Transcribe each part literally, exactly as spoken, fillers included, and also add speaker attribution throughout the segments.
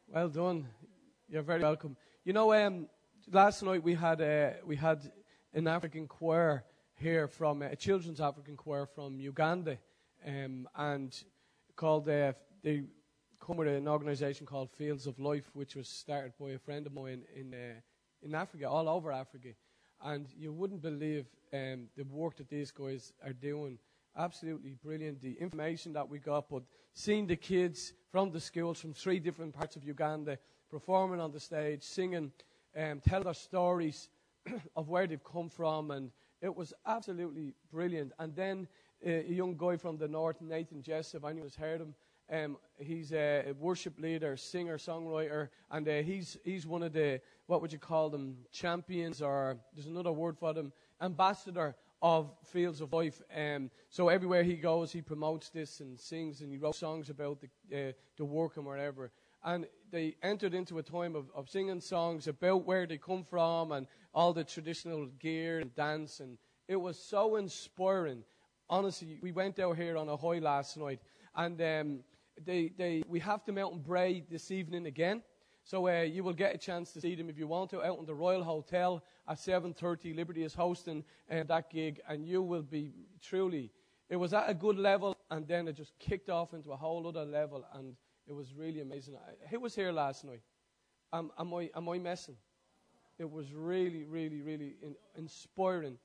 Speaker 1: Well done. You're very welcome. You know, um, last night we had uh, we had an African choir here from uh, a children's African choir from Uganda, um, and called uh, they come with an organisation called Fields of Life, which was started by a friend of mine in uh, in Africa, all over Africa, and you wouldn't believe um, the work that these guys are doing. Absolutely brilliant, the information that we got, but seeing the kids from the schools from three different parts of Uganda performing on the stage, singing, um, tell their stories of where they've come from, and it was absolutely brilliant. And then uh, a young guy from the north, Nathan Jessup, I knew has heard him. Um, he's a worship leader, singer, songwriter, and uh, he's he's one of the, what would you call them, champions, or there's another word for them, ambassador of Fields of Life. Um, so everywhere he goes, he promotes this and sings, and he wrote songs about the uh, the work and wherever. And they entered into a time of, of singing songs about where they come from and all the traditional gear and dance, and it was so inspiring. Honestly, we went out here on a high last night, and um, they they we have them out in Bray this evening again. So uh, you will get a chance to see them if you want to out in the Royal Hotel at seven thirty. Liberty is hosting uh, that gig, and you will be truly, it was at a good level, and then it just kicked off into a whole other level, and it was really amazing. I, who was here last night? Um, am I am I messing? It was really, really, really in, inspiring.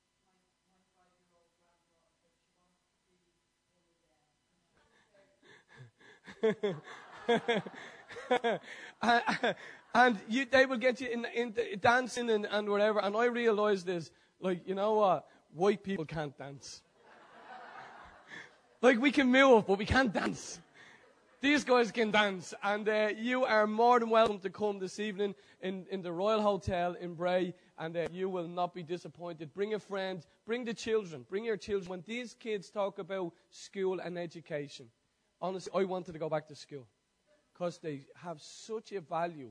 Speaker 1: and, and you, they will get you in, in dancing and, and whatever. And I realized this, like, you know what? White people can't dance. Like, we can move, but we can't dance. These guys can dance. And uh, you are more than welcome to come this evening in, in the Royal Hotel in Bray, and uh, you will not be disappointed. Bring a friend. Bring the children. Bring your children. When these kids talk about school and education, honestly, I wanted to go back to school, because they have such a value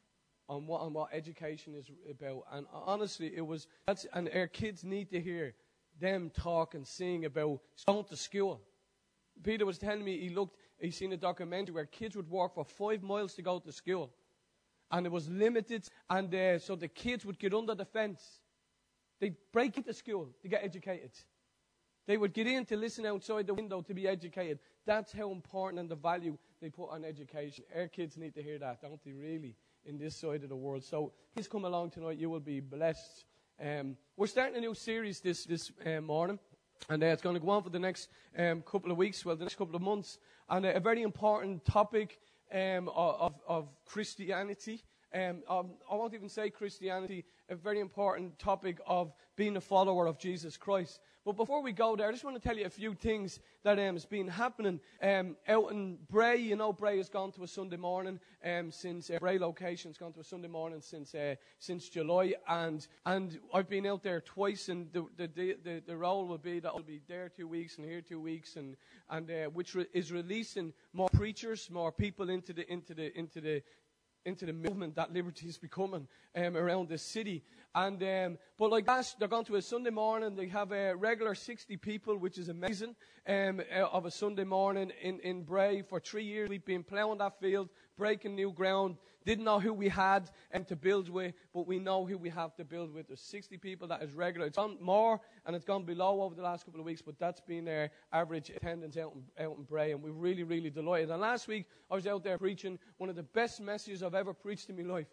Speaker 1: on what on what education is about. And honestly, it was that's and our kids need to hear them talk and sing about going to school. Peter was telling me he looked, he seen a documentary where kids would walk for five miles to go to school, and it was limited, and uh, so the kids would get under the fence. They'd break into school to get educated. They would get in to listen outside the window to be educated. That's how important and the value they put on education. Our kids need to hear that, don't they, really, in this side of the world. So please come along tonight. You will be blessed. Um, we're starting a new series this, this uh, morning, and uh, it's going to go on for the next um, couple of weeks, well, the next couple of months. And uh, a very important topic um, of, of Christianity. Um, um, I won't even say Christianity, a very important topic of being a follower of Jesus Christ. But before we go there, I just want to tell you a few things that um, has been happening um, out in Bray. You know, Bray has gone to a Sunday morning um, since uh, Bray location has gone to a Sunday morning since uh, since July, and and I've been out there twice, and the the the, the role will be that I'll be there two weeks and here two weeks, and and uh, which re- is releasing more preachers, more people into the into the into the into the movement that Liberty is becoming um, around the city. And um, but like that, they're going to a Sunday morning. They have a regular sixty people, which is amazing, um, uh, of a Sunday morning in, in Bray. For three years, we've been ploughing that field, breaking new ground. Didn't know who we had um, to build with, but we know who we have to build with. There's sixty people that is regular. It's gone more, and it's gone below over the last couple of weeks, but that's been their average attendance out in, out in Bray, and we're really, really delighted. And last week, I was out there preaching one of the best messages I've ever preached in my life.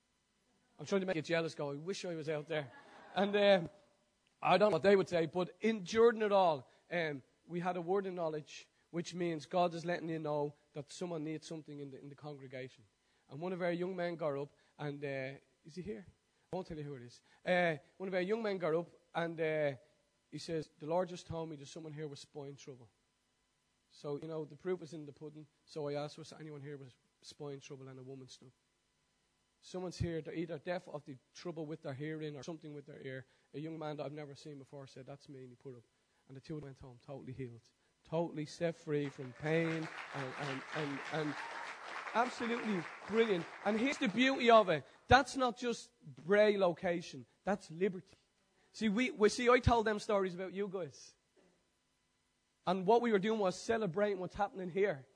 Speaker 1: I'm trying to make you jealous, go, I wish I was out there. And um, I don't know what they would say, but in, during it all, um, we had a word of knowledge, which means God is letting you know that someone needs something in the, in the congregation. And one of our young men got up, and uh, is he here? I won't tell you who it is. Uh, one of our young men got up, and uh, he says, the Lord just told me there's someone here with spine trouble. So, you know, the proof is in the pudding. So I asked, was anyone here with spine trouble? And a woman stood. Someone's here, they're either deaf of the trouble with their hearing or something with their ear. A young man that I've never seen before said, that's me, and he put up. And the two went home totally healed, totally set free from pain, and, and, and, and absolutely brilliant. And here's the beauty of it. That's not just Bray location. That's Liberty. See, we, we see, I told them stories about you guys. And what we were doing was celebrating what's happening here.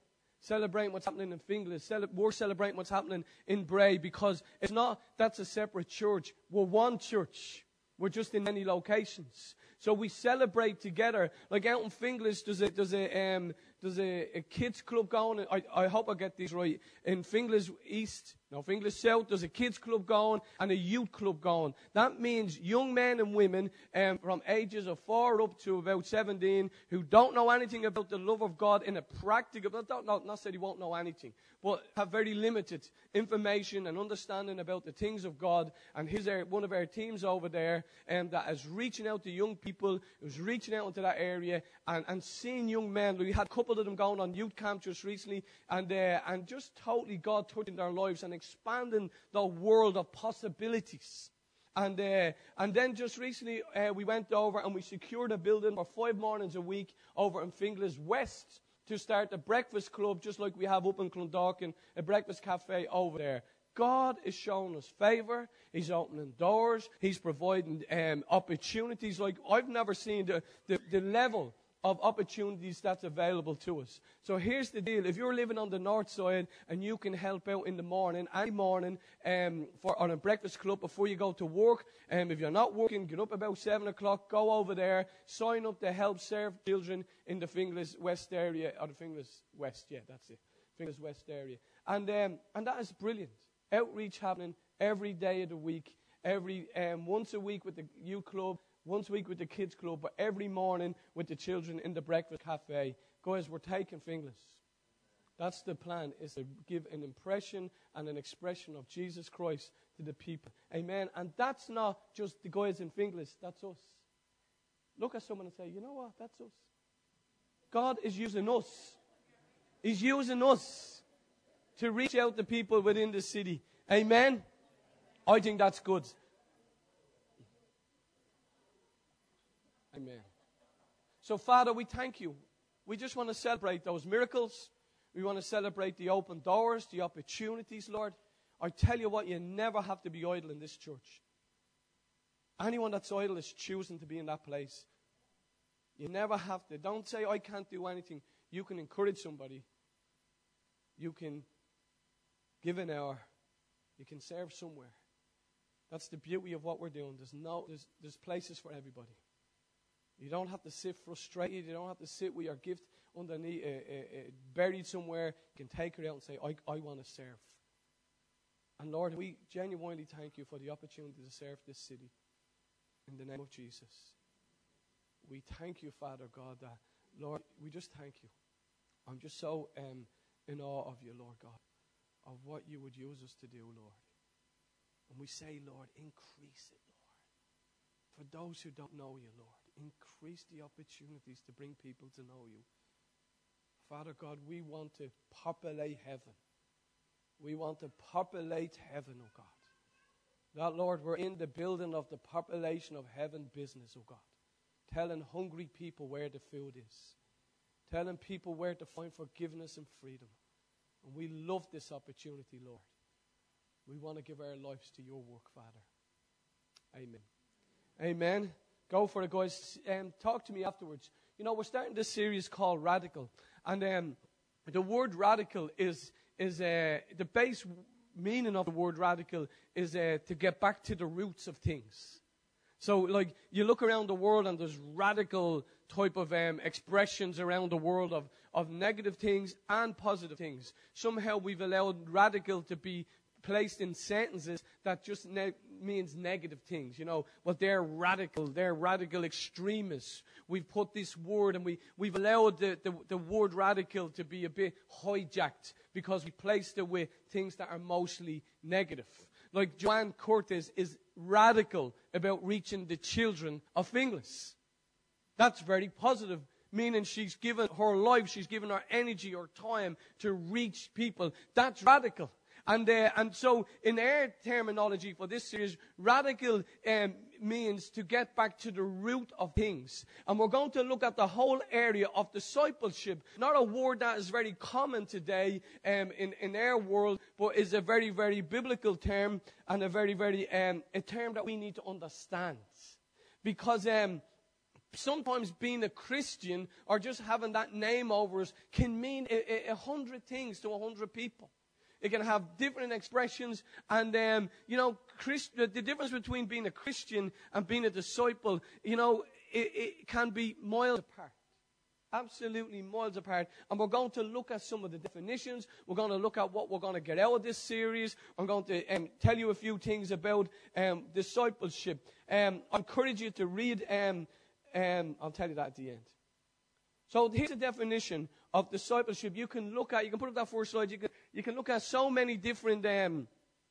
Speaker 1: celebrating what's happening in Finglas. Cele- we're celebrating what's happening in Bray, because it's not that's a separate church. We're one church. We're just in many locations. So we celebrate together. Like out in Finglas, there's a, there's a, um, there's a, a kids club going. I, I hope I get these right. In Finglas East, no, Finglas South, there's a kids club going and a youth club going. That means young men and women um, from ages of four up to about seventeen who don't know anything about the love of God in a practical, but don't, not, not say they won't know anything, but have very limited information and understanding about the things of God. And here's our, one of our teams over there um, that is reaching out to young people, who's reaching out into that area and, and seeing young men. We had a couple of them going on youth camp just recently, and uh, and just totally God touching their lives and expanding the world of possibilities. And uh, and then just recently uh, we went over and we secured a building for five mornings a week over in Finglas West to start a breakfast club, just like we have up in Clondalkin, a breakfast cafe over there. God is showing us favor. He's opening doors. He's providing um, opportunities like I've never seen the, the, the level of opportunities that's available to us. So here's the deal. If you're living on the north side and you can help out in the morning, any morning, um, for on a breakfast club before you go to work, um, if you're not working, get up about seven o'clock, go over there, sign up to help serve children in the Finglas West area, or the Finglas West, yeah, that's it, Finglas West area. And, um, and that is brilliant. Outreach happening every day of the week, every um, once a week with the youth club, once a week with the kids club, but every morning with the children in the breakfast cafe. Guys, we're taking Finglas. That's the plan, is to give an impression and an expression of Jesus Christ to the people. Amen. And that's not just the guys in Finglas, that's us. Look at someone and say, you know what, that's us. God is using us. He's using us to reach out to people within the city. Amen. I think that's good. Amen. So, Father, we thank you. We just want to celebrate those miracles. We want to celebrate the open doors, the opportunities, Lord. I tell you what, you never have to be idle in this church. Anyone that's idle is choosing to be in that place. You never have to. Don't say, I can't do anything. You can encourage somebody. You can give an hour. You can serve somewhere. That's the beauty of what we're doing. There's no, there's, there's places for everybody. You don't have to sit frustrated. You don't have to sit with your gift underneath, uh, uh, uh, buried somewhere. You can take it out and say, I, I want to serve. And Lord, we genuinely thank you for the opportunity to serve this city. In the name of Jesus. We thank you, Father God, that, Lord, we just thank you. I'm just so um, in awe of you, Lord God, of what you would use us to do, Lord. And we say, Lord, increase it, Lord. For those who don't know you, Lord, increase the opportunities to bring people to know you. Father God, we want to populate heaven. We want to populate heaven, oh God. That, Lord, we're in the building of the population of heaven business, oh God. Telling hungry people where the food is. Telling people where to find forgiveness and freedom. And we love this opportunity, Lord. We want to give our lives to your work, Father. Amen. Amen. Go for it, guys. Um, talk to me afterwards. You know, we're starting this series called Radical. And um, the word radical is, is uh, the base meaning of the word radical is uh, to get back to the roots of things. So, like, you look around the world and there's radical type of um, expressions around the world of, of negative things and positive things. Somehow we've allowed radical to be placed in sentences that just ne- means negative things. You know, well, they're radical. They're radical extremists. We've put this word and we, we've allowed the, the, the word radical to be a bit hijacked because we placed it with things that are mostly negative. Like Joanne Curtis is radical about reaching the children of Finglas. That's very positive, meaning she's given her life, she's given her energy, her time to reach people. That's radical. And uh, and so in our terminology for this series, radical um, means to get back to the root of things. And we're going to look at the whole area of discipleship. Not a word that is very common today um, in, in our world, but is a very, very biblical term and a very, very, um, a term that we need to understand. Because um, sometimes being a Christian or just having that name over us can mean a, a, a hundred things to a hundred people. It can have different expressions. And, um, you know, Christ, the difference between being a Christian and being a disciple, you know, it, it can be miles apart. Absolutely miles apart. And we're going to look at some of the definitions. We're going to look at what we're going to get out of this series. I'm going to um, tell you a few things about um, discipleship. Um, I encourage you to read, um, um, I'll tell you that at the end. So here's a definition of discipleship. You can look at, you can put up that first slide, you can, you can look at so many different um,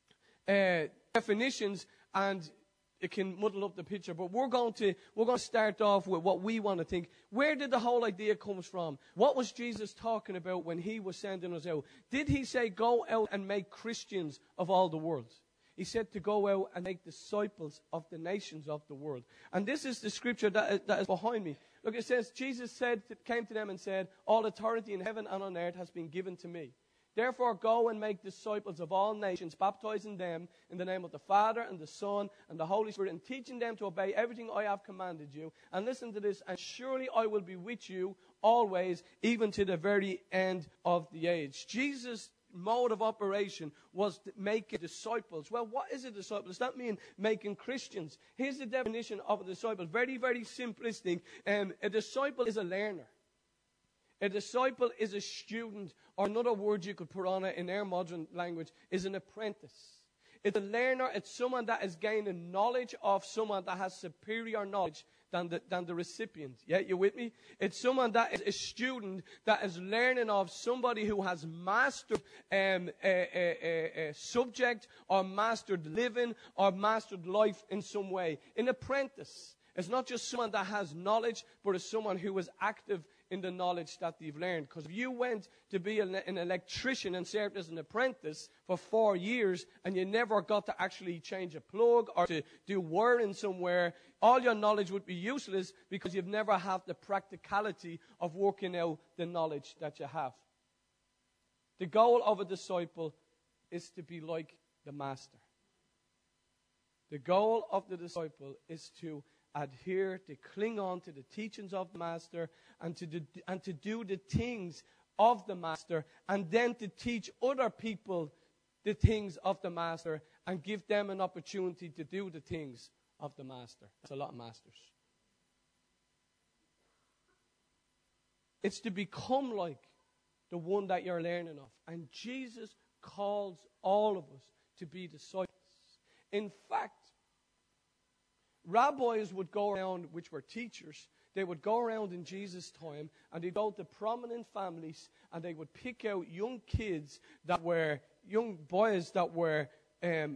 Speaker 1: uh, definitions, and it can muddle up the picture. But we're going to we're going to start off with what we want to think. Where did the whole idea come from? What was Jesus talking about when he was sending us out? Did he say, go out and make Christians of all the world? He said to go out and make disciples of the nations of the world. And this is the scripture that is, that is behind me. Look, it says, Jesus said, came to them and said, all authority in heaven and on earth has been given to me. Therefore, go and make disciples of all nations, baptizing them in the name of the Father and the Son and the Holy Spirit, and teaching them to obey everything I have commanded you. And listen to this, and surely I will be with you always, even to the very end of the age. Jesus' mode of operation was making disciples. Well, what is a disciple? Does that mean making Christians? Here's the definition of a disciple. Very, very simplistic. Um, a disciple is a learner. A disciple is a student, or another word you could put on it in our modern language is an apprentice. It's a learner. It's someone that is gaining knowledge of someone that has superior knowledge than the, than the recipient. Yeah, you with me? It's someone that is a student that is learning of somebody who has mastered um, a, a, a, a subject, or mastered living, or mastered life in some way. An apprentice is not just someone that has knowledge, but it's someone who is active in the knowledge that they've learned. Because if you went to be an, an electrician and served as an apprentice for four years and you never got to actually change a plug or to do wiring somewhere, all your knowledge would be useless because you've never had the practicality of working out the knowledge that you have. The goal of a disciple is to be like the master. The goal of the disciple is to adhere, to cling on to the teachings of the master, and to do, and to do the things of the master, and then to teach other people the things of the master and give them an opportunity to do the things of the master. That's a lot of masters. It's to become like the one that you're learning of. And Jesus calls all of us to be disciples. In fact, rabbis would go around, which were teachers, they would go around in Jesus' time, and they'd go to prominent families, and they would pick out young kids that were, young boys that were um,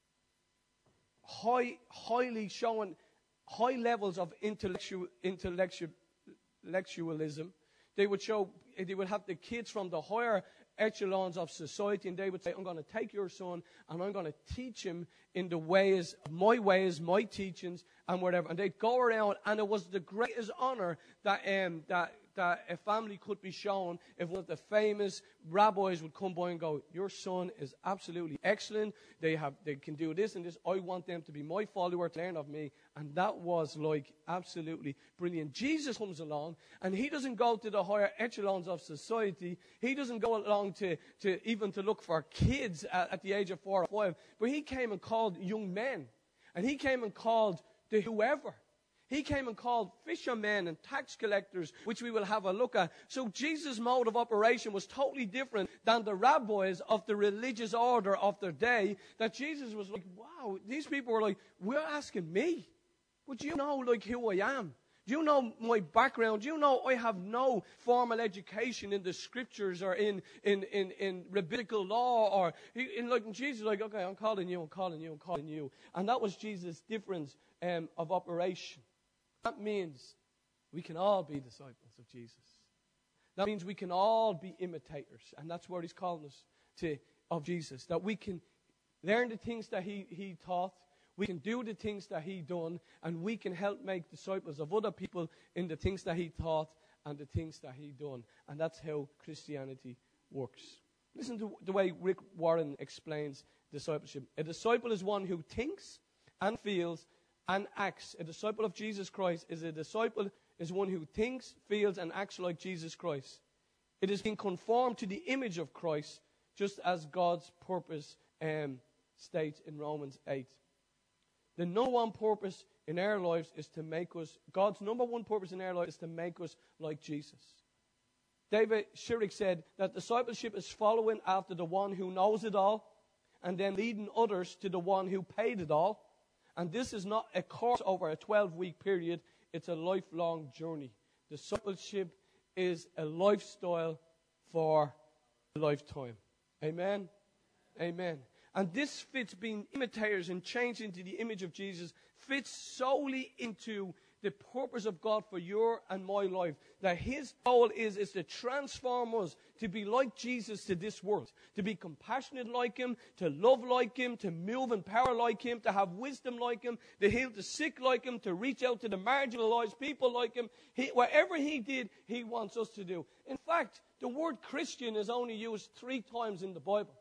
Speaker 1: high, highly showing high levels of intellectual, intellectual, intellectualism. They would show, they would have the kids from the higher echelons of society, and they would say, I'm going to take your son and I'm going to teach him in the ways, my ways, my teachings, and whatever. And they'd go around, and it was the greatest honor that um, that that a family could be shown if one of the famous rabbis would come by and go, your son is absolutely excellent. They have, they can do this and this. I want them to be my follower, to learn of me. And that was like absolutely brilliant. Jesus comes along, and he doesn't go to the higher echelons of society. He doesn't go along to, to even to look for kids at, at the age of four or five. But he came and called young men. And he came and called the whoever. He came and called fishermen and tax collectors, which we will have a look at. So Jesus' mode of operation was totally different than the rabbis of the religious order of their day. That Jesus was like, wow, these people were like, we're asking me. But you know, like, who I am? Do you know my background? Do you know I have no formal education in the scriptures or in, in, in, in rabbinical law? Or in, like, Jesus like, okay, I'm calling you, I'm calling you, I'm calling you. And that was Jesus' difference um, of operation. That means we can all be disciples of Jesus. That means we can all be imitators. And that's what he's calling us to, of Jesus. That we can learn the things that he, he taught. We can do the things that he done. And we can help make disciples of other people in the things that he taught and the things that he done. And that's how Christianity works. Listen to the way Rick Warren explains discipleship. A disciple is one who thinks and feels and acts. A disciple of Jesus Christ is a disciple is one who thinks, feels, and acts like Jesus Christ. It is being conformed to the image of Christ, just as God's purpose um, states in Romans eight. The number one purpose in our lives is to make us, God's number one purpose in our life is to make us like Jesus. David Schirik said that discipleship is following after the one who knows it all and then leading others to the one who paid it all. And this is not a course over a twelve-week period. It's a lifelong journey. Discipleship is a lifestyle for a lifetime. Amen? Amen. And this fits being imitators and changed into the image of Jesus, fits solely into the purpose of God for your and my life. That His goal is, is to transform us to be like Jesus to this world. To be compassionate like Him, to love like Him, to move in power like Him, to have wisdom like Him, to heal the sick like Him, to reach out to the marginalized people like Him. He, whatever He did, He wants us to do. In fact, the word Christian is only used three times in the Bible.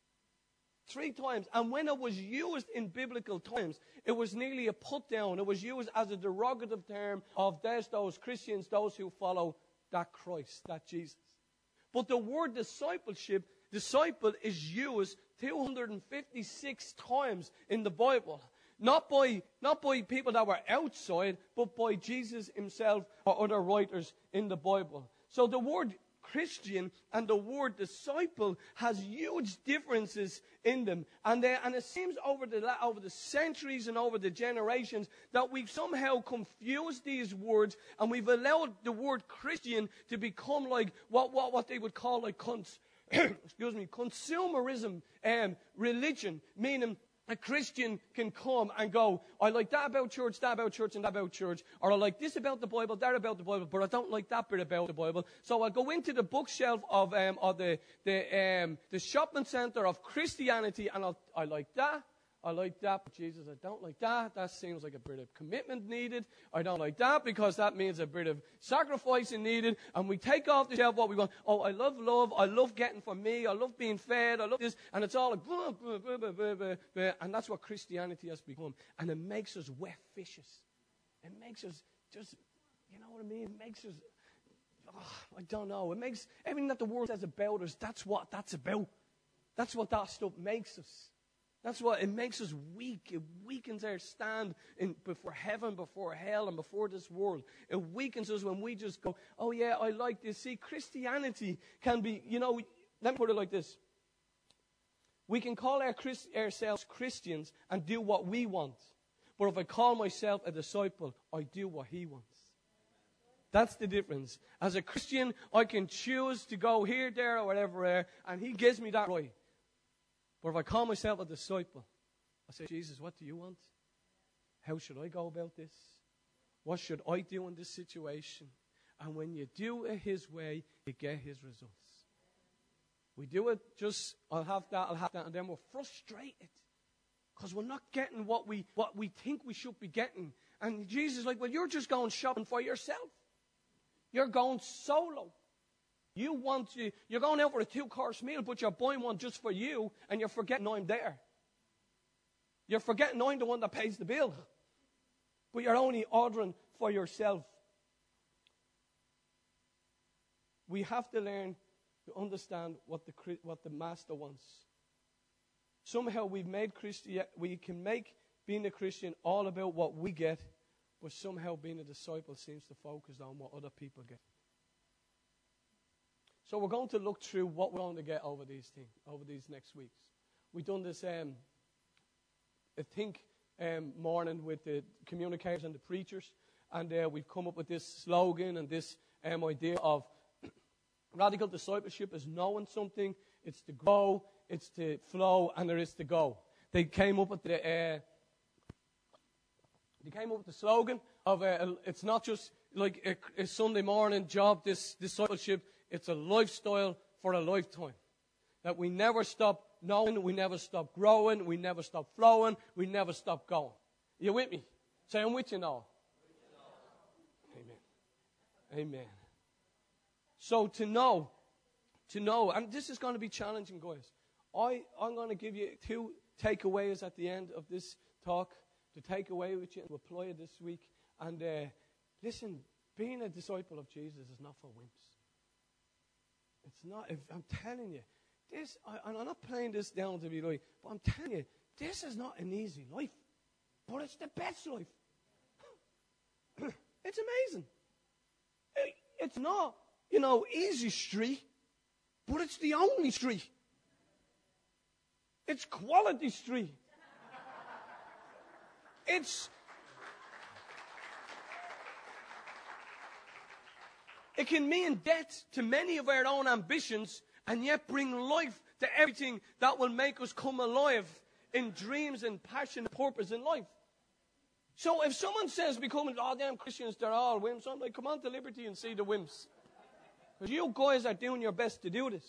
Speaker 1: Three times. And when it was used in biblical times, it was nearly a put down. It was used as a derogative term of those, those Christians, those who follow that Christ, that Jesus. But the word discipleship, disciple, is used two hundred fifty-six times in the Bible. Not by, not by people that were outside, but by Jesus Himself or other writers in the Bible. So the word Christian and the word disciple has huge differences in them. And, they, and it seems over the, over the centuries and over the generations that we've somehow confused these words and we've allowed the word Christian to become like what, what, what they would call like cons, excuse me, consumerism um, religion, meaning a Christian can come and go, I like that about church, that about church, and that about church. Or I like this about the Bible, that about the Bible, but I don't like that bit about the Bible. So I'll go into the bookshelf of, um, of the, the, um, the shopping center of Christianity, and I'll, I like that. I like that, but Jesus, I don't like that. That seems like a bit of commitment needed. I don't like that because that means a bit of sacrificing needed. And we take off the shelf what we want. Oh, I love love. I love getting for me. I love being fed. I love this. And it's all like, blah, blah, blah, blah, blah, blah, blah. And that's what Christianity has become. And it makes us wet fishes. It makes us just, you know what I mean? It makes us, oh, I don't know. It makes everything that the world says about us, that's what that's about. That's what that stuff makes us. That's what it makes us weak. It weakens our stand in, before heaven, before hell, and before this world. It weakens us when we just go, oh yeah, I like this. See, Christianity can be, you know, let me put it like this. We can call our Christ, ourselves Christians and do what we want. But if I call myself a disciple, I do what He wants. That's the difference. As a Christian, I can choose to go here, there, or whatever, there, and He gives me that right. But if I call myself a disciple, I say, Jesus, what do you want? How should I go about this? What should I do in this situation? And when you do it His way, you get His results. We do it just, I'll have that, I'll have that, and then we're frustrated because we're not getting what we, what we think we should be getting. And Jesus is like, well, you're just going shopping for yourself. You're going solo. You want to, you're going out for a two-course meal, but you're buying one just for you, and you're forgetting I'm there. You're forgetting I'm the one that pays the bill. But you're only ordering for yourself. We have to learn to understand what the what the Master wants. Somehow we've made Christian, we can make being a Christian all about what we get, but somehow being a disciple seems to focus on what other people get. So we're going to look through what we're going to get over these things, over these next weeks. We've done this, um, I think, um, morning with the communicators and the preachers, and uh, we've come up with this slogan and this um, idea of radical discipleship is knowing something, it's to go, it's to flow, and there is to go. They came up with the uh, they came up with the slogan of uh, it's not just like a, a Sunday morning job. This discipleship. It's a lifestyle for a lifetime. That we never stop knowing, we never stop growing, we never stop flowing, we never stop going. You with me? Say, I'm with you now. Amen. Amen. So to know, to know, and this is going to be challenging, guys. I, I'm going to give you two takeaways at the end of this talk. to take away with you and to apply it this week. And uh, listen, being a disciple of Jesus is not for wimps. It's not. If, I'm telling you, this. I, and I'm not playing this down to be like, but I'm telling you, this is not an easy life, but it's the best life. It's amazing. It, it's not, you know, easy street, but it's the only street. It's quality street. It's. It can mean death to many of our own ambitions and yet bring life to everything that will make us come alive in dreams and passion and purpose in life. So if someone says becoming, oh, damn Christians, they're all wimps, I'm like, come on to Liberty and see the wimps. Because you guys are doing your best to do this.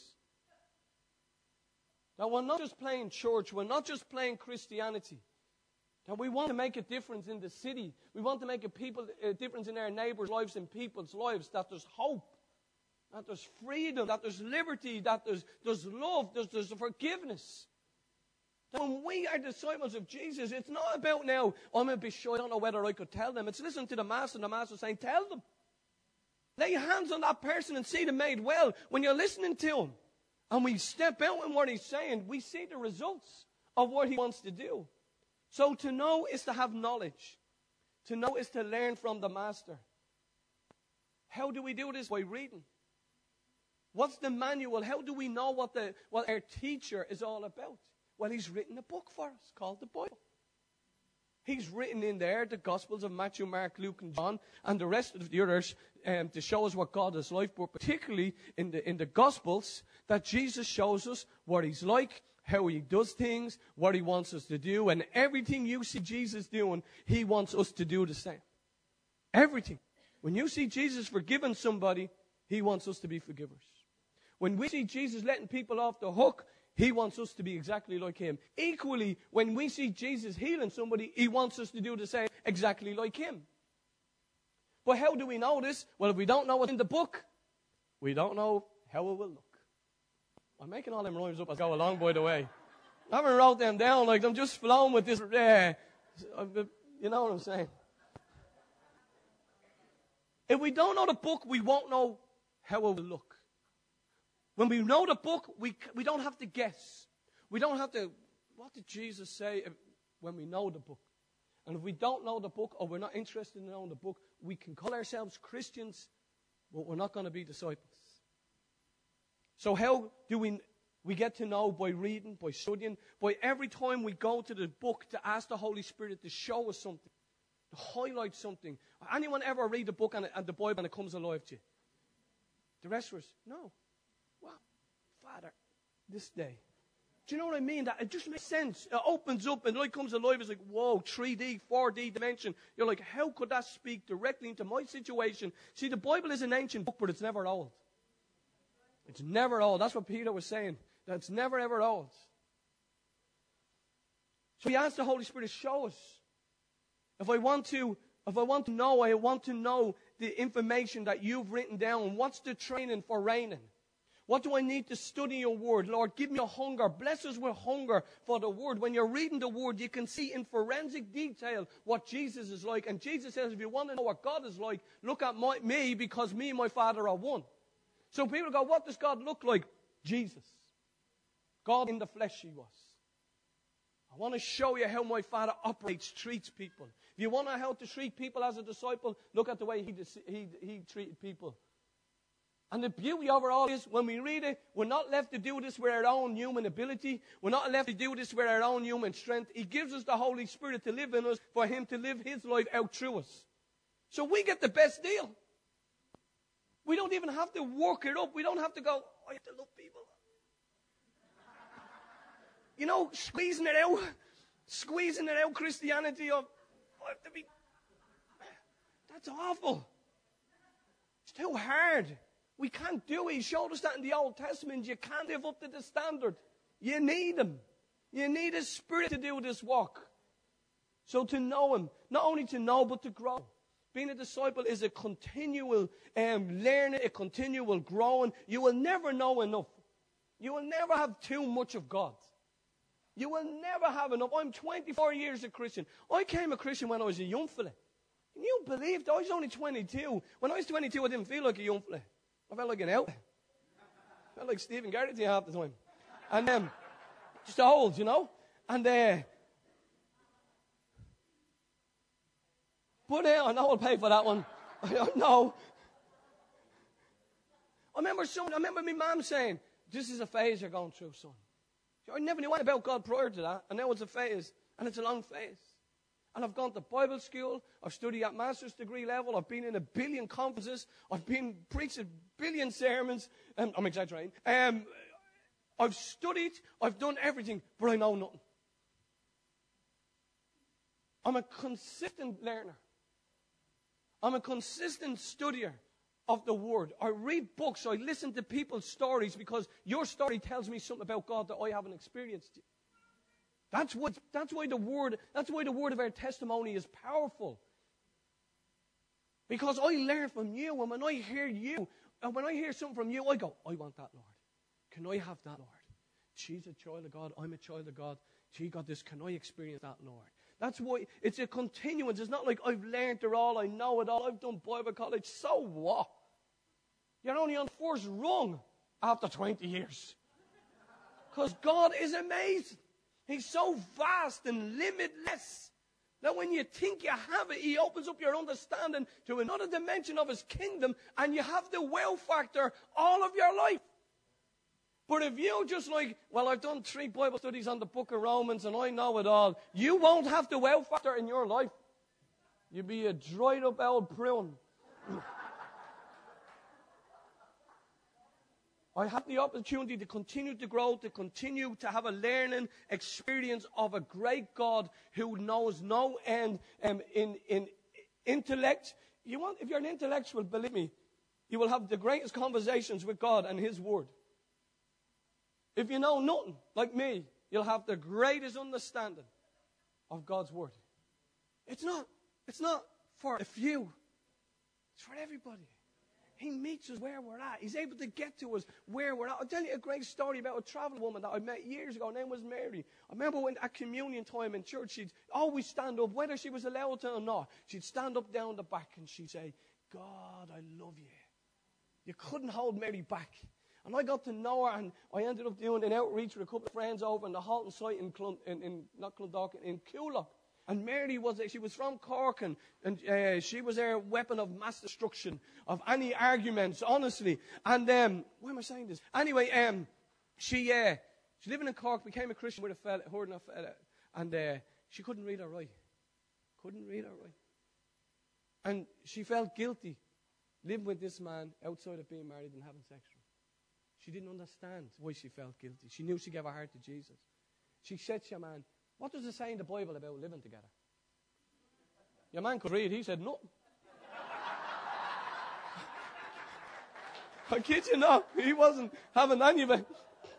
Speaker 1: Now, we're not just playing church. We're not just playing Christianity. That we want to make a difference in the city. We want to make a, people, a difference in our neighbours' lives and people's lives. That there's hope. That there's freedom. That there's liberty. That there's, there's love. There's, there's forgiveness. That when we are disciples of Jesus, it's not about now, oh, I'm a bit shy, I don't know whether I could tell them. It's listen to the Master, and the Master saying, tell them. Lay hands on that person and see them made well. When you're listening to him, and we step out in what he's saying, we see the results of what he wants to do. So to know is to have knowledge. To know is to learn from the Master. How do we do this? By reading. What's the manual? How do we know what, the, what our teacher is all about? Well, he's written a book for us called the Bible. He's written in there the Gospels of Matthew, Mark, Luke, and John, and the rest of the others um, to show us what God is like, but particularly in the, in the Gospels, that Jesus shows us what he's like, how he does things, what he wants us to do, and everything you see Jesus doing, he wants us to do the same. Everything. When you see Jesus forgiving somebody, he wants us to be forgivers. When we see Jesus letting people off the hook, he wants us to be exactly like him. Equally, when we see Jesus healing somebody, he wants us to do the same, exactly like him. But how do we know this? Well, if we don't know what's in the book, we don't know how it will look. I'm making all them rhymes up as I go along, by the way. I haven't wrote them down, like I'm just flowing with this. Uh, you know what I'm saying? If we don't know the book, we won't know how it will look. When we know the book, we we don't have to guess. We don't have to, what did Jesus say if, when we know the book? And if we don't know the book or we're not interested in knowing the book, we can call ourselves Christians, but we're not going to be disciples. So how do we we get to know? By reading, by studying, by every time we go to the book to ask the Holy Spirit to show us something, to highlight something. Anyone ever read the book and, and the Bible and it comes alive to you? The rest of us, no. Wow, Father, this day. Do you know what I mean? That it just makes sense. It opens up and light comes alive. It's like, whoa, three D, four D dimension. You're like, how could that speak directly into my situation? See, the Bible is an ancient book, but it's never old. It's never old. That's what Peter was saying. That it's never, ever old. So he asked the Holy Spirit to show us. If I want to, if I want to know, I want to know the information that you've written down. What's the training for reigning? What do I need to study your word? Lord, give me a hunger. Bless us with hunger for the word. When you're reading the word, you can see in forensic detail what Jesus is like. And Jesus says, if you want to know what God is like, look at my, me, because me and my Father are one. So people go, what does God look like? Jesus. God in the flesh he was. I want to show you how my Father operates, treats people. If you want to know how to treat people as a disciple, look at the way he, he, he treated people. And the beauty of it all is, when we read it, we're not left to do this with our own human ability. We're not left to do this with our own human strength. He gives us the Holy Spirit to live in us, for him to live his life out through us. So we get the best deal. We don't even have to work it up. We don't have to go, oh, I have to love people. You know, squeezing it out. Squeezing it out, Christianity. Of, I have to be. That's awful. It's too hard. We can't do it. He showed us that in the Old Testament. You can't live up to the standard. You need him. You need his Spirit to do this work. So to know him, not only to know, but to grow. Being a disciple is a continual um, learning, a continual growing. You will never know enough. You will never have too much of God. You will never have enough. I'm twenty-four years a Christian. I came a Christian when I was a young fella. Can you believe that? I was only twenty-two. When I was twenty-two, I didn't feel like a young fella. I felt like an out. I felt like Stephen Garrity half the time. And um, just old, you know. And uh, but uh, I know I'll pay for that one. I don't know. I remember someone, I remember my mum saying, "This is a phase you're going through, son." I never knew anything about God prior to that, and now it's a phase, and it's a long phase. And I've gone to Bible school, I've studied at master's degree level, I've been in a billion conferences, I've been preached a billion sermons, um, I'm exaggerating. Um, I've studied, I've done everything, but I know nothing. I'm a consistent learner. I'm a consistent studier of the Word. I read books, I listen to people's stories because your story tells me something about God that I haven't experienced. That's what that's why the word that's why the word of our testimony is powerful. Because I learn from you, and when I hear you, and when I hear something from you, I go, I want that, Lord. Can I have that, Lord? She's a child of God, I'm a child of God. She got this, can I experience that, Lord? That's why it's a continuance. It's not like I've learned it all, I know it all, I've done Bible college. So what? You're only on first rung after twenty years. Because God is amazing. He's so vast and limitless that when you think you have it, He opens up your understanding to another dimension of His kingdom, and you have the wow factor all of your life. But if you just like, well, I've done three Bible studies on the book of Romans and I know it all, you won't have the wow factor in your life. You'll be a dried up old prune. I had the opportunity to continue to grow, to continue to have a learning experience of a great God who knows no end um, in, in intellect. You want, if you're an intellectual, believe me, you will have the greatest conversations with God and His Word. If you know nothing, like me, you'll have the greatest understanding of God's Word. It's not, it's not for a few. It's for everybody. He meets us where we're at. He's able to get to us where we're at. I'll tell you a great story about a travel woman that I met years ago. Her name was Mary. I remember when at communion time in church, she'd always stand up, whether she was allowed to or not. She'd stand up down the back and she'd say, God, I love you. You couldn't hold Mary back. And I got to know her, and I ended up doing an outreach with a couple of friends over in the Halton site in, Clun, in, in not Clondalkin, in Coolock. And Mary was, she was from Cork, and, and uh, she was a weapon of mass destruction, of any arguments, honestly. And, um, why am I saying this? Anyway, um, she, uh, she living in Cork, became a Christian with a fella, her and a fella, and uh, she couldn't read or write. Couldn't read or write. And she felt guilty living with this man outside of being married and having sex with him. She didn't understand why she felt guilty. She knew she gave her heart to Jesus. She said to your man, what does it say in the Bible about living together? Your man could read. He said, nothing. I kid you not. He wasn't having any of it.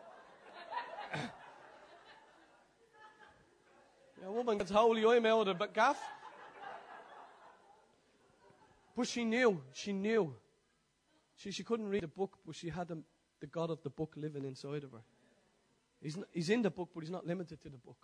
Speaker 1: Your woman gets holy, I'm out of the gaff. But she knew. She knew. She, she couldn't read the book, but she had the, the God of the book living inside of her. He's, not, he's in the book, but he's not limited to the book.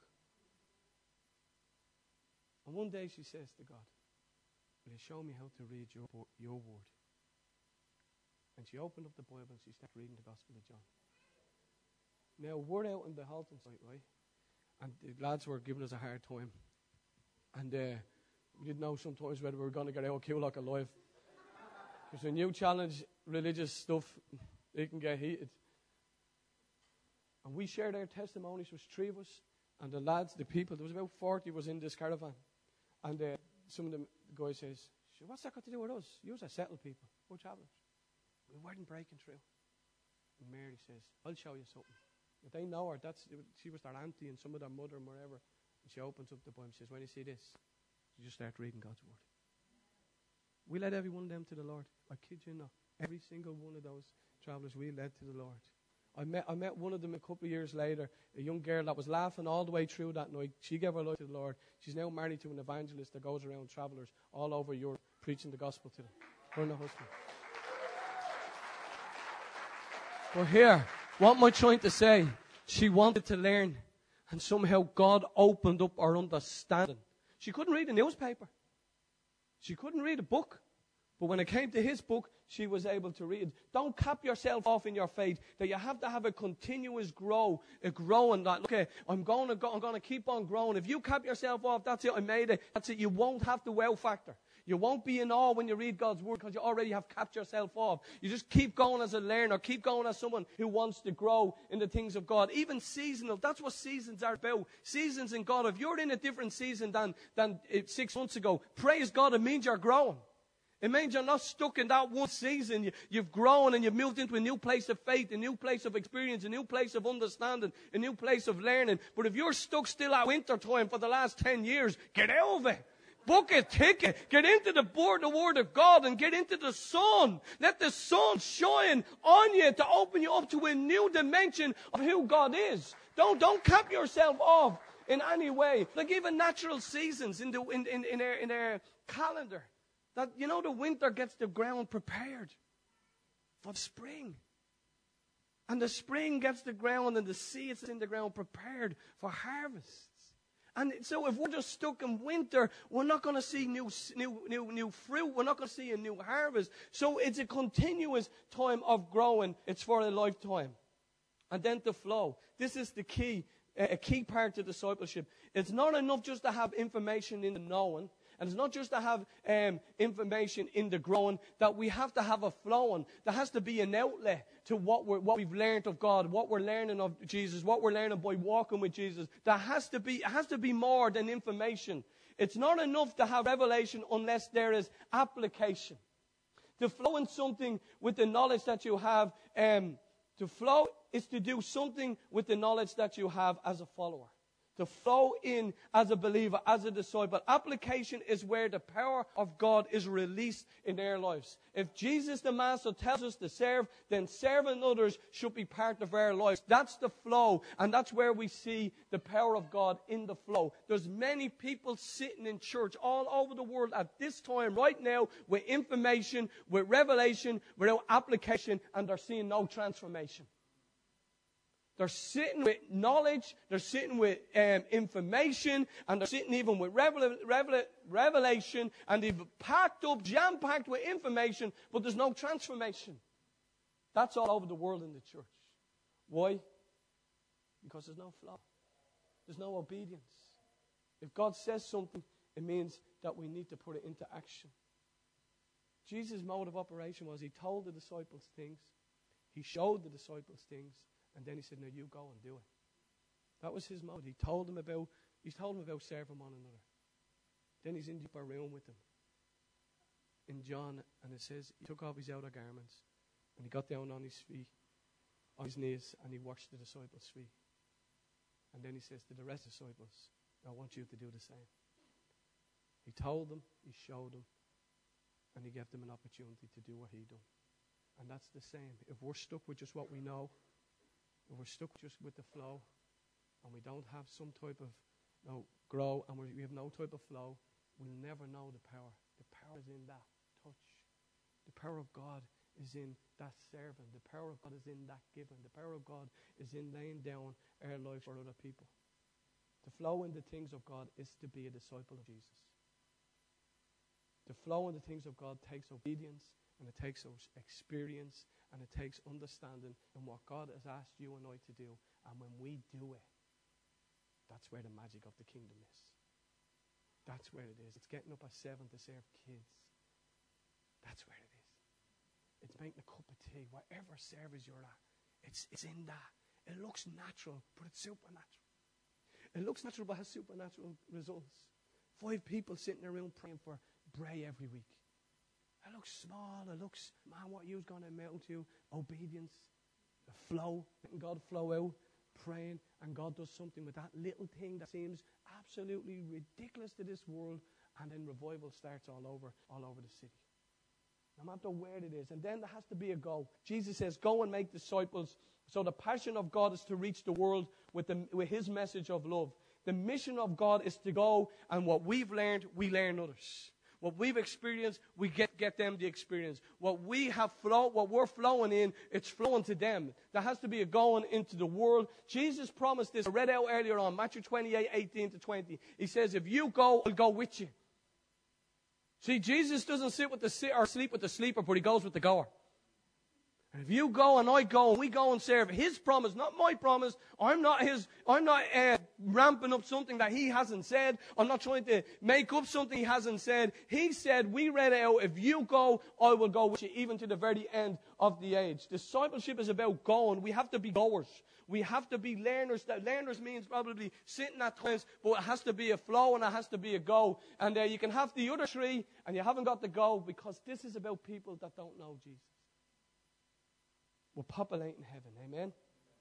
Speaker 1: And one day she says to God, will you show me how to read your, your word? And she opened up the Bible and she started reading the Gospel of John. Now, we're out on the Halton site, right? And the lads were giving us a hard time. And uh, we didn't know sometimes whether we were going to get out of Coolock alive. Because when you challenge religious stuff, it can get heated. And we shared our testimonies. There was three of us. And the lads, the people, there was about forty was in this caravan. And uh, some of them, the guy says, what's that got to do with us? You are settled people. We're travelers. We weren't breaking through. And Mary says, I'll show you something. But they know her. That's, she was their auntie and some of their mother and whatever. And she opens up the Bible and says, when you see this, you just start reading God's word. We led every one of them to the Lord. I kid you not. Every single one of those travelers we led to the Lord. I met I met one of them a couple of years later, a young girl that was laughing all the way through that night. She gave her life to the Lord. She's now married to an evangelist that goes around travelers all over Europe preaching the gospel to them. Her and her husband. But here, what am I trying to say? She wanted to learn. And somehow God opened up her understanding. She couldn't read a newspaper. She couldn't read a book. But when it came to his book, she was able to read. Don't cap yourself off in your faith. That you have to have a continuous grow, a growing. That okay, I'm going to go. I'm going to keep on growing. If you cap yourself off, that's it. I made it. That's it. You won't have the wow factor. You won't be in awe when you read God's word because you already have capped yourself off. You just keep going as a learner. Keep going as someone who wants to grow in the things of God. Even seasonal. That's what seasons are about. Seasons in God. If you're in a different season than, than six months ago, praise God. It means you're growing. It means you're not stuck in that one season. You, you've grown and you've moved into a new place of faith, a new place of experience, a new place of understanding, a new place of learning. But if you're stuck still at winter time for the last ten years, get out of it. Book a ticket. Get into the word, the word of God and get into the sun. Let the sun shine on you to open you up to a new dimension of who God is. Don't, don't cap yourself off in any way. Like even natural seasons in, the, in, in, in, their, in their calendar. That, you know, the winter gets the ground prepared for spring. And the spring gets the ground and the seeds in the ground prepared for harvest. And so if we're just stuck in winter, we're not going to see new, new, new, new fruit. We're not going to see a new harvest. So it's a continuous time of growing. It's for a lifetime. And then to flow. This is the key, a key part to discipleship. It's not enough just to have information in the knowing. And it's not just to have um, information in the growing, that we have to have a flowing. There has to be an outlet to what, we're, what we've learned of God, what we're learning of Jesus, what we're learning by walking with Jesus. There has to be, it has to be more than information. It's not enough to have revelation unless there is application. To flow in something with the knowledge that you have, um, to flow is to do something with the knowledge that you have as a follower. To flow in as a believer, as a disciple. Application is where the power of God is released in their lives. If Jesus the Master tells us to serve, then serving others should be part of our lives. That's the flow, and that's where we see the power of God in the flow. There's many people sitting in church all over the world at this time, right now, with information, with revelation, without application, and they're seeing no transformation. They're sitting with knowledge, they're sitting with um, information, and they're sitting even with revel- revel- revelation, and they've packed up, jam-packed with information, but there's no transformation. That's all over the world in the church. Why? Because there's no flow. There's no obedience. If God says something, it means that we need to put it into action. Jesus' mode of operation was he told the disciples things, he showed the disciples things, and then he said, "No, you go and do it." That was his mode. He told them about, he told them about serving one another. Then he's in the upper room with them. In John, and it says, he took off his outer garments, and he got down on his feet, on his knees, and he washed the disciples' feet. And then he says to the rest of the disciples, "I want you to do the same." He told them, he showed them, and he gave them an opportunity to do what he done. And that's the same. If we're stuck with just what we know, if we're stuck just with the flow, and we don't have some type of you know, grow, and we have no type of flow, we'll never know the power. The power is in that touch. The power of God is in that serving. The power of God is in that giving. The power of God is in laying down our life for other people. To flow in the things of God is to be a disciple of Jesus. To flow in the things of God takes obedience, and it takes experience, and it takes understanding in what God has asked you and I to do. And when we do it, that's where the magic of the kingdom is. That's where it is. It's getting up at seven to serve kids. That's where it is. It's making a cup of tea, whatever service you're at. It's, it's in that. It looks natural, but it's supernatural. It looks natural, but has supernatural results. Five people sitting around praying for Bray every week. It looks small. It looks, man, what you're going to amount to? Obedience, the flow, letting God flow out, praying, and God does something with that little thing that seems absolutely ridiculous to this world, and then revival starts all over, all over the city. No matter where it is. And then there has to be a go. Jesus says, "Go and make disciples." So the passion of God is to reach the world with, the, with his message of love. The mission of God is to go, and what we've learned, we learn others. What we've experienced, we get, get them the experience. What we have flow, what we're flowing in, it's flowing to them. There has to be a going into the world. Jesus promised this. I read out earlier on, Matthew twenty-eight, eighteen to twenty. He says, if you go, I'll go with you. See, Jesus doesn't sit with the sit or sleep with the sleeper, but he goes with the goer. And if you go and I go and we go and serve his promise, not my promise, I'm not his, I'm not uh, ramping up something that he hasn't said. I'm not trying to make up something he hasn't said. He said, we read out, if you go, I will go with you, even to the very end of the age. Discipleship is about going. We have to be goers. We have to be learners. That learners means probably sitting at times, but it has to be a flow and it has to be a go. And uh, you can have the other three and you haven't got the go, because this is about people that don't know Jesus. We're populating heaven. Amen?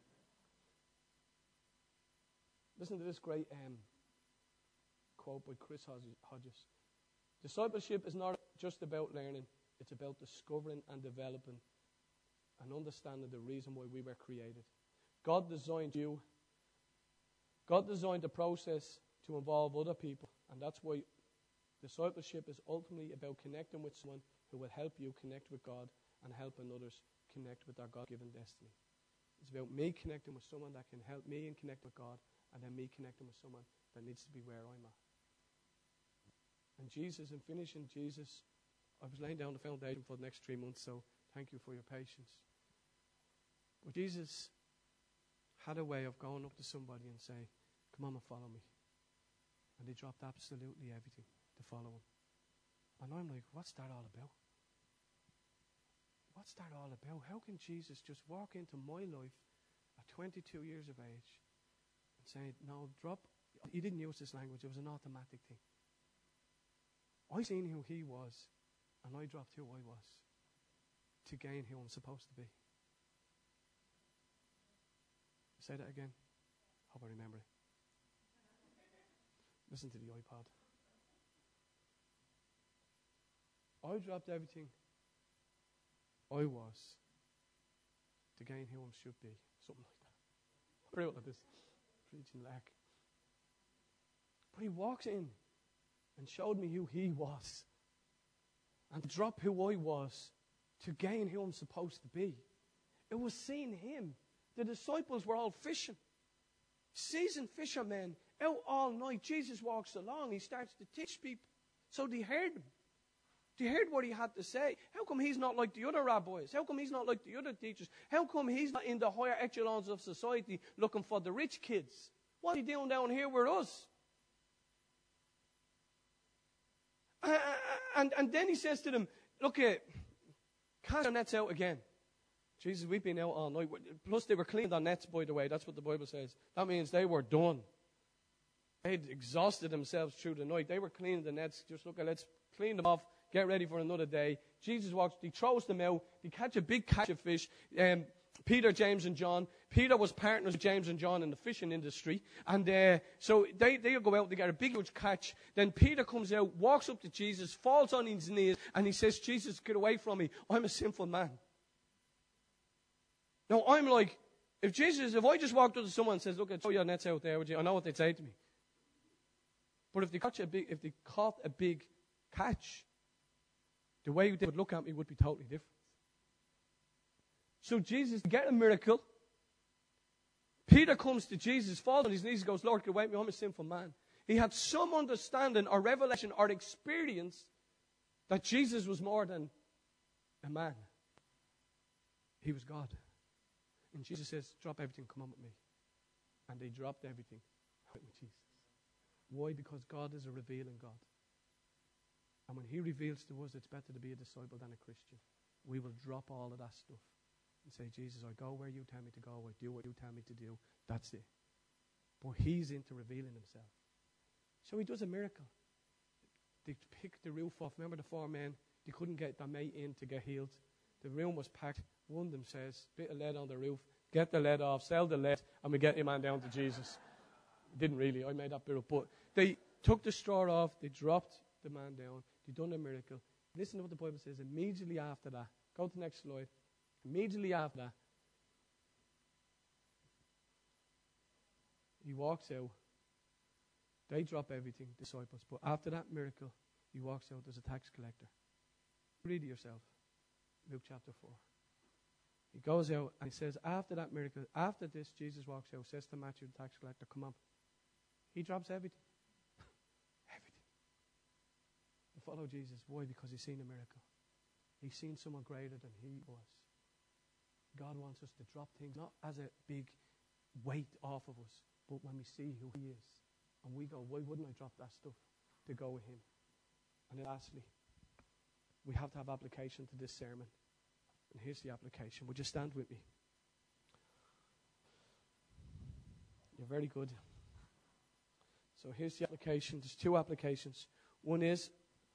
Speaker 1: Listen to this great um, quote by Chris Hodges. Discipleship is not just about learning. It's about discovering and developing and understanding the reason why we were created. God designed you. God designed the process to involve other people. And that's why discipleship is ultimately about connecting with someone who will help you connect with God and helping others connect with our God-given destiny. It's about me connecting with someone that can help me and connect with God, and then me connecting with someone that needs to be where I'm at. And Jesus, in finishing, Jesus, I was laying down the foundation for the next three months, so thank you for your patience. But Jesus had a way of going up to somebody and say, come on and follow me. And they dropped absolutely everything to follow him. And I'm like, what's that all about? What's that all about? How can Jesus just walk into my life at twenty-two years of age and say, no, drop. He didn't use this language. It was an automatic thing. I seen who he was, and I dropped who I was to gain who I'm supposed to be. Say that again. Hope I remember it. Listen to the iPod. I dropped everything I was to gain who I should be. Something like that. Pretty like this. Preaching lack. But he walks in and showed me who he was. And to drop who I was to gain who I'm supposed to be. It was seeing him. The disciples were all fishing. Seasoned fishermen out all night. Jesus walks along. He starts to teach people. So they heard him. They heard what he had to say. How come he's not like the other rabbis? How come he's not like the other teachers? How come he's not in the higher echelons of society looking for the rich kids? What's he doing down here with us? Uh, and, and then he says to them, look, uh, cast your nets out again. Jesus, we've been out all night. Plus, they were cleaned on nets, by the way. That's what the Bible says. That means they were done. They had exhausted themselves through the night. They were cleaning the nets. Just look, let's clean them off. Get ready for another day. Jesus walks, he throws them out. They catch a big catch of fish. Um, Peter, James, and John. Peter was partners with James and John in the fishing industry. And uh, so they, they go out, they get a big huge catch. Then Peter comes out, walks up to Jesus, falls on his knees, and he says, Jesus, get away from me. I'm a sinful man. Now, I'm like, if Jesus, if I just walked up to someone and says, look, throw your nets out there, would you? I know what they'd say to me. But if they catch a big, if they caught a big catch, the way they would look at me would be totally different. So Jesus, to get a miracle, Peter comes to Jesus, falls on his knees, and goes, Lord, get away from me, I'm a sinful man. He had some understanding or revelation or experience that Jesus was more than a man. He was God. And Jesus says, drop everything, come on with me. And they dropped everything with Jesus. Why? Because God is a revealing God. And when he reveals to us, it's better to be a disciple than a Christian. We will drop all of that stuff and say, Jesus, I go where you tell me to go. I do what you tell me to do. That's it. But he's into revealing himself. So he does a miracle. They picked the roof off. Remember the four men? They couldn't get their mate in to get healed. The room was packed. One of them says, bit of lead on the roof. Get the lead off. Sell the lead. And we get your man down to Jesus. Didn't really. I made that bit up. But they took the straw off. They dropped the man down. They done a miracle. Listen to what the Bible says. Immediately after that. Go to the next slide. Immediately after that. He walks out. They drop everything, disciples. But after that miracle, He walks out, there's a tax collector. Read it yourself. Luke chapter four. He goes out and he says, after that miracle, after this, Jesus walks out, says to Matthew, the tax collector, come on. He drops everything. Everything. To follow Jesus. Why? Because he's seen a miracle. He's seen someone greater than he was. God wants us to drop things, not as a big weight off of us, but when we see who he is. And we go, why wouldn't I drop that stuff to go with him? And then lastly, we have to have application to this sermon. And here's the application. Would you stand with me? You're very good. So here's the application. There's two applications. One is,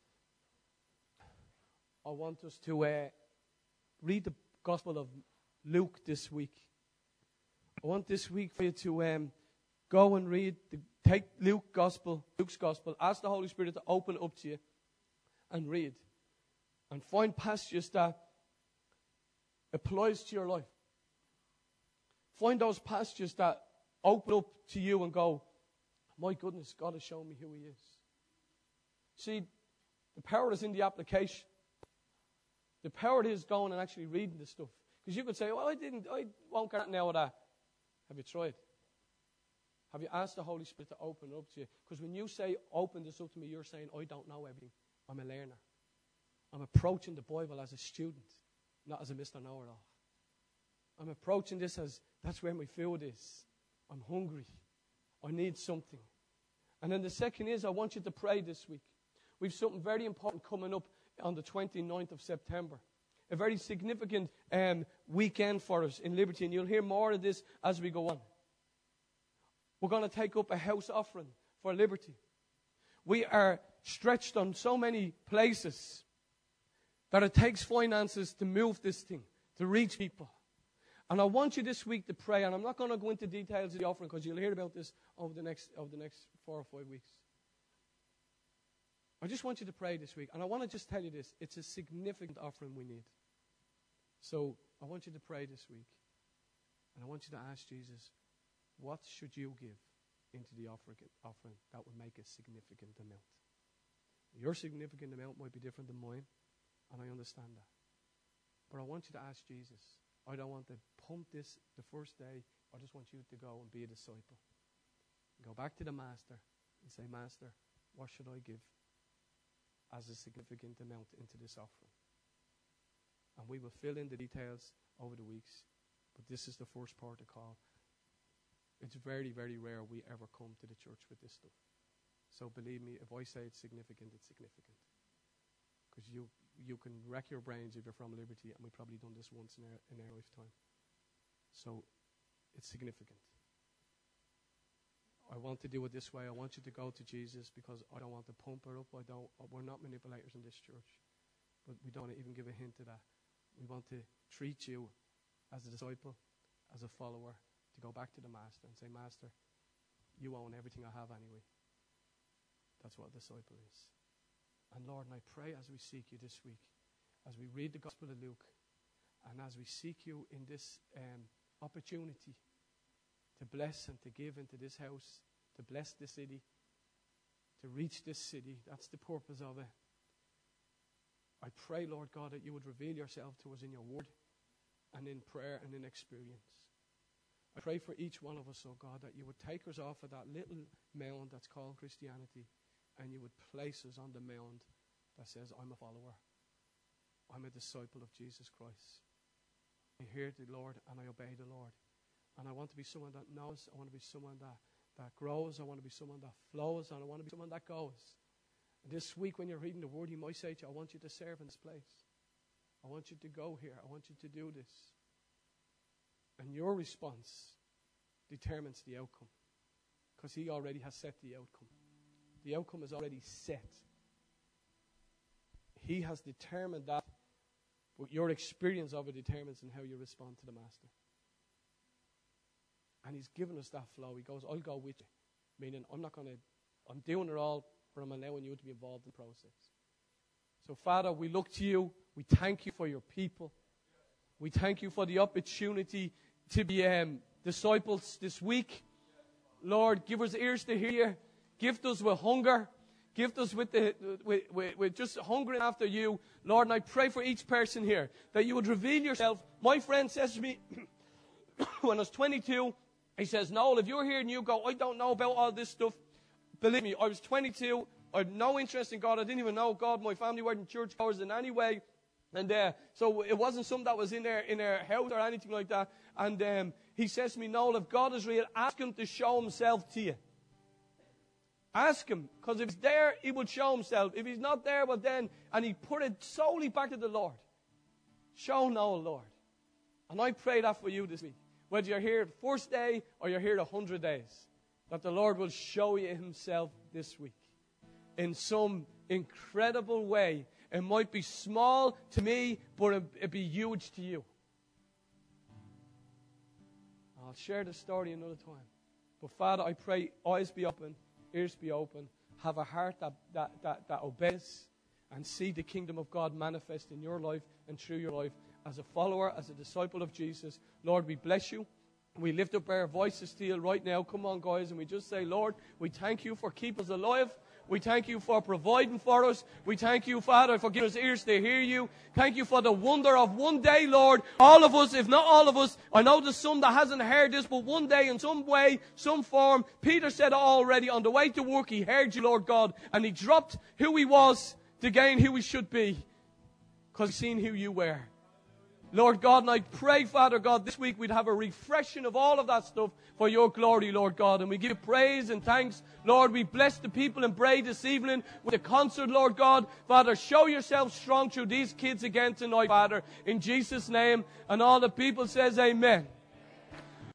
Speaker 1: I want us to uh, read the Gospel of Luke this week. I want this week for you to um, go and read, the, take Luke Gospel, Luke's Gospel, ask the Holy Spirit to open it up to you and read. And find passages that applies to your life. Find those passages that open up to you and go, my goodness, God has shown me who he is. See, the power is in the application. The power is going and actually reading the stuff. Because you could say, well, I didn't, I won't get now with that. Have you tried? Have you asked the Holy Spirit to open it up to you? Because when you say, open this up to me, you're saying, I don't know everything. I'm a learner. I'm approaching the Bible as a student, not as a Mister Know-it-all. I'm approaching this as, that's where my food is. I'm hungry. I need something. And then the second is, I want you to pray this week. We've something very important coming up on the twenty-ninth of September. A very significant um, weekend for us in Liberty. And you'll hear more of this as we go on. We're going to take up a house offering for Liberty. We are stretched on so many places that it takes finances to move this thing, to reach people. And I want you this week to pray, and I'm not going to go into details of the offering because you'll hear about this over the next over the next four or five weeks. I just want you to pray this week, and I want to just tell you this. It's a significant offering we need. So I want you to pray this week, and I want you to ask Jesus, what should you give into the offering, offering that would make a significant amount? Your significant amount might be different than mine, and I understand that. But I want you to ask Jesus. I don't want to pump this the first day. I just want you to go and be a disciple. Go back to the Master and say, Master, what should I give as a significant amount into this offering? And we will fill in the details over the weeks. But this is the first part of the call. It's very, very rare we ever come to the church with this stuff. So believe me, if I say it's significant, it's significant. Because you you can wreck your brains if you're from Liberty, and we've probably done this once in our, in our lifetime. So it's significant. I want to do it this way. I want you to go to Jesus because I don't want to pump her up. I don't. We're not manipulators in this church. But we don't even give a hint of that. We want to treat you as a disciple, as a follower, to go back to the Master and say, Master, you own everything I have anyway. That's what a disciple is. And Lord, and I pray as we seek you this week, as we read the Gospel of Luke, and as we seek you in this um, opportunity to bless and to give into this house, to bless the city, to reach this city, that's the purpose of it. I pray, Lord God, that you would reveal yourself to us in your word and in prayer and in experience. I pray for each one of us, oh God, that you would take us off of that little mound that's called Christianity, and you would place us on the mound that says, I'm a follower. I'm a disciple of Jesus Christ. I hear the Lord and I obey the Lord. And I want to be someone that knows. I want to be someone that, that grows. I want to be someone that flows. And I want to be someone that goes. And this week when you're reading the word, you might say to you, I want you to serve in this place. I want you to go here. I want you to do this. And your response determines the outcome. Because he already has set the outcome. The outcome is already set. He has determined that, but your experience of it determines in how you respond to the Master. And he's given us that flow. He goes, I'll go with you. Meaning, I'm not going to, I'm doing it all, but I'm allowing you to be involved in the process. So, Father, we look to you. We thank you for your people. We thank you for the opportunity to be um, disciples this week. Lord, give us ears to hear. Gift us with hunger. Gift us with, the, with, with, with just hungering after you, Lord. And I pray for each person here that you would reveal yourself. My friend says to me, when I was twenty-two, he says, Noel, if you're here and you go, I don't know about all this stuff, believe me, I was twenty-two. I had no interest in God. I didn't even know God. My family weren't in church hours in any way. And uh, so it wasn't something that was in their, in their house or anything like that. And um, he says to me, Noel, if God is real, ask him to show himself to you. Ask him, because if he's there, he will show himself. If he's not there, well then, and he put it solely back to the Lord. Show Noel, Lord. And I pray that for you this week. Whether you're here the first day or you're here the hundred days, that the Lord will show you himself this week in some incredible way. It might be small to me, but it, it'd be huge to you. I'll share the story another time. But Father, I pray eyes be open, ears be open, have a heart that, that, that, that obeys, and see the kingdom of God manifest in your life and through your life as a follower, as a disciple of Jesus. Lord, we bless you. We lift up our voices to you right now. Come on, guys, and we just say, Lord, we thank you for keeping us alive. We thank you for providing for us. We thank you, Father, for giving us ears to hear you. Thank you for the wonder of one day, Lord. All of us, if not all of us, I know there's some that hasn't heard this, but one day in some way, some form, Peter said it already, on the way to work, he heard you, Lord God, and he dropped who he was to gain who he should be, because he's seen who you were. Lord God, and I pray, Father God, this week we'd have a refreshing of all of that stuff for your glory, Lord God. And we give you praise and thanks. Lord, we bless the people in Bray this evening with the concert, Lord God. Father, show yourself strong through these kids again tonight, Father, in Jesus' name. And all the people says amen.